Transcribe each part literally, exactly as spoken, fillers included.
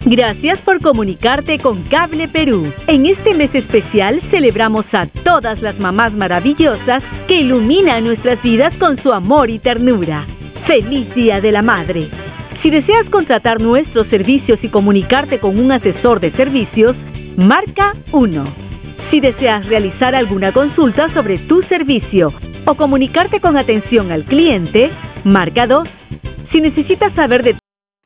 Gracias por comunicarte con Cable Perú. En este mes especial celebramos a todas las mamás maravillosas que iluminan nuestras vidas con su amor y ternura. ¡Feliz Día de la Madre! Si deseas contratar nuestros servicios y comunicarte con un asesor de servicios, marca uno. Si deseas realizar alguna consulta sobre tu servicio o comunicarte con atención al cliente, marca dos. Si necesitas saber de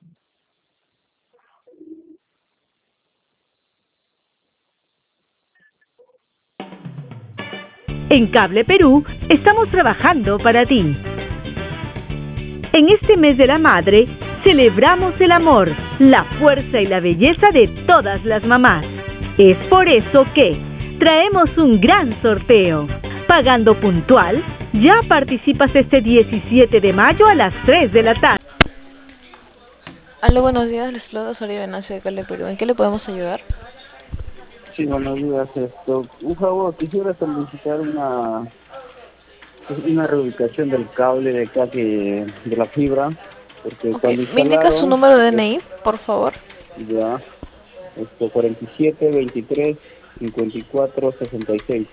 En Cable Perú estamos trabajando para ti. En este mes de la madre, celebramos el amor, la fuerza y la belleza de todas las mamás. Es por eso que traemos un gran sorteo. Pagando puntual, ya participas este diecisiete de mayo a las tres de la tarde. Aló, buenos días, les saludo Soria Venacio de Cable Perú. ¿En qué le podemos ayudar? Sí, buenos días. Esto, un favor, quisiera solicitar una una reubicación del cable de acá que de la fibra, porque Okay. cuando ¿Me indica su instalaron, número de D N I, por favor? ya, esto cuarenta y siete, veintitrés, cincuenta y cuatro, sesenta y seis.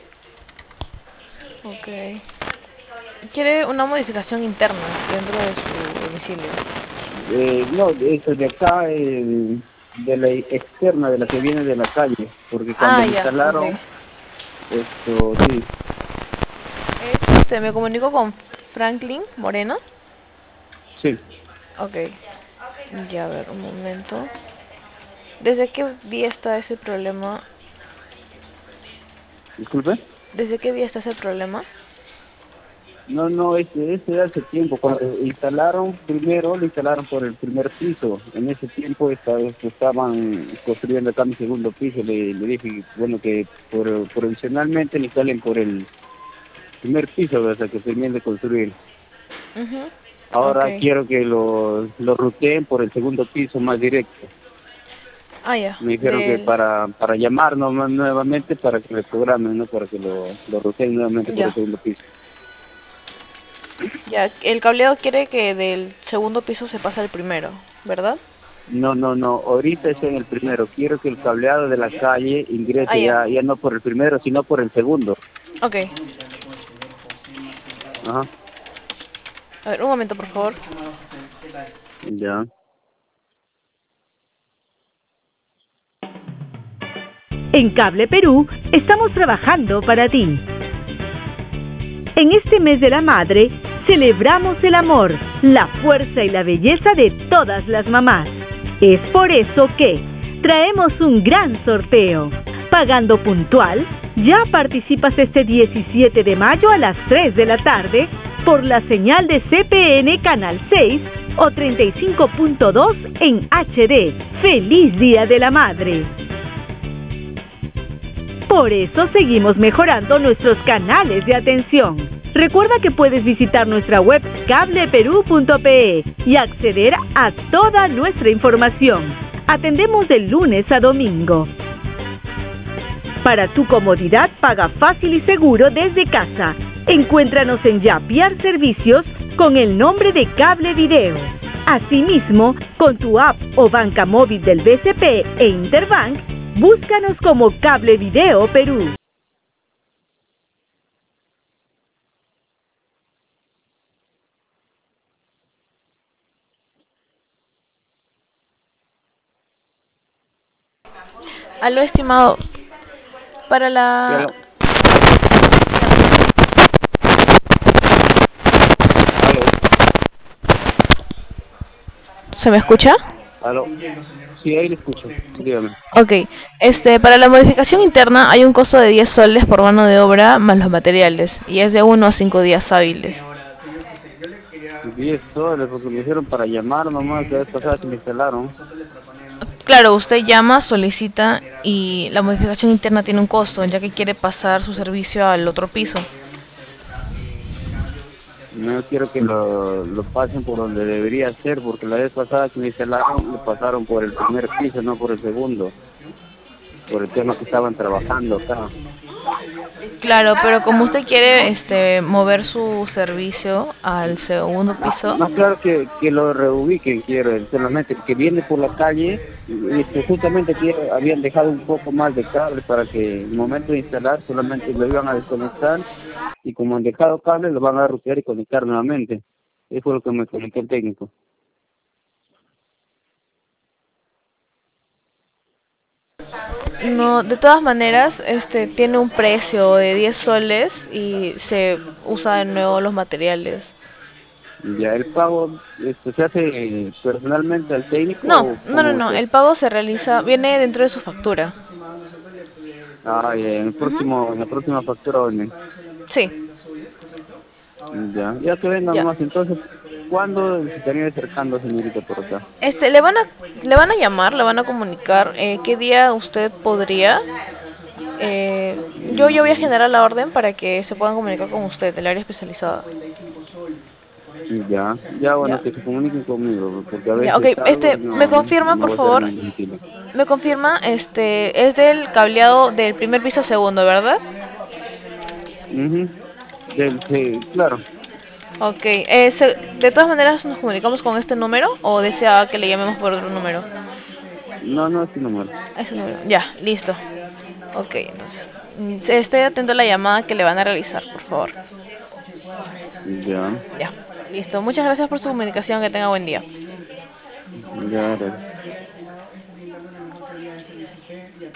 Ok. ¿Quiere una modificación interna dentro de su domicilio? Eh, no, eso de acá, eh, de la externa, de la que viene de la calle, porque cuando Ah, lo ya, instalaron, ok. esto, sí, Es, este, me comunico con Franklin Moreno. sí, Ok. Ya, a ver, un momento. ¿Desde qué día está ese problema? disculpe. ¿Desde qué día está ese problema? No, no, ese, ese hace tiempo. Cuando instalaron primero, lo instalaron por el primer piso. En ese tiempo esta- estaban construyendo acá mi segundo piso. Le, le dije, bueno, que por, provisionalmente le instalen por el primer piso hasta que terminen de construir. Mhm. Ahora Okay. quiero que lo, lo ruteen por el segundo piso más directo. Ah, ya. Me dijeron que Del... para para llamarnos nuevamente para que le programen, ¿no? Para que lo, lo ruteen nuevamente por el Ya. segundo piso. Ya, el cableado quiere que del segundo piso se pase al primero, ¿verdad? No, no, no. Ahorita estoy en el primero. Quiero que el cableado de la calle Ah, ingrese ya. ya, ya no por el primero, sino por el segundo. Ok. Ajá. A ver, un momento, por favor. Ya. En Cable Perú estamos trabajando para ti. En este mes de la madre, celebramos el amor, la fuerza y la belleza de todas las mamás. Es por eso que traemos un gran sorteo. Pagando puntual, ya participas este diecisiete de mayo a las tres de la tarde por la señal de C P N Canal seis o treinta y cinco punto dos en H D. ¡Feliz Día de la Madre! Por eso seguimos mejorando nuestros canales de atención. Recuerda que puedes visitar nuestra web cable perú punto pe y acceder a toda nuestra información. Atendemos de lunes a domingo. Para tu comodidad, paga fácil y seguro desde casa. Encuéntranos en Yapiar Servicios con el nombre de Cable Video. Asimismo, con tu app o banca móvil del B C P e Interbank, búscanos como Cable Video Perú. Aló, estimado. Para Ya la... lo- Aló. ¿Se me escucha? Aló. Sí, ahí le escucho. Dígame. Ok. Este, para la modificación interna hay un costo de diez soles por mano de obra más los materiales. Y es de uno a cinco días hábiles. diez soles, porque me hicieron para llamar nomás. La vez pasada que me instalaron. Claro, usted llama, solicita y la modificación interna tiene un costo, ya que quiere pasar su servicio al otro piso. No quiero que lo, lo pasen por donde debería ser, porque la vez pasada que me instalaron, lo pasaron por el primer piso, no por el segundo. Por el tema que estaban trabajando acá. Claro, pero como usted quiere este mover su servicio al segundo piso. Más claro que, que lo reubiquen, quiero, solamente que viene por la calle y este, justamente aquí habían dejado un poco más de cable para que en el momento de instalar solamente lo iban a desconectar y como han dejado cable lo van a rutear y conectar nuevamente. Eso fue lo que me comentó el técnico. No, de todas maneras, este tiene un precio de diez soles y se usa de nuevo los materiales. Ya, el pago este, se hace personalmente al técnico No, o no, no, cómo no, se hace. el pago se realiza, viene dentro de su factura. Ah, ya, en el Ujú. próximo, en la próxima factura venden. Sí, Ya, ya que vengan ya. más, entonces, ¿cuándo se estaría acercando, señorita, por acá? Este, le van a, le van a llamar, le van a comunicar eh, qué día usted podría. Eh, yo, yo voy a Mm, generar la orden para que se puedan comunicar con usted, del área especializada. Ya, ya bueno, ¿Ya? que se comuniquen conmigo, porque a Ya, ok, veces salgo este, y me no, confirma, no por voy a estar favor, muy tranquilo. me confirma, este, es del cableado del primer piso al segundo, ¿verdad? Mhm. Del, sí, claro. Ok, eh, se- de todas maneras nos comunicamos con este número o desea que le llamemos por otro número. No, no es su número. Ese número, ya, listo. Ok, entonces, mm, esté atento a la llamada que le van a realizar, por favor. Ya, Ya, listo. Muchas gracias por su comunicación, que tenga buen día. ya, gracias.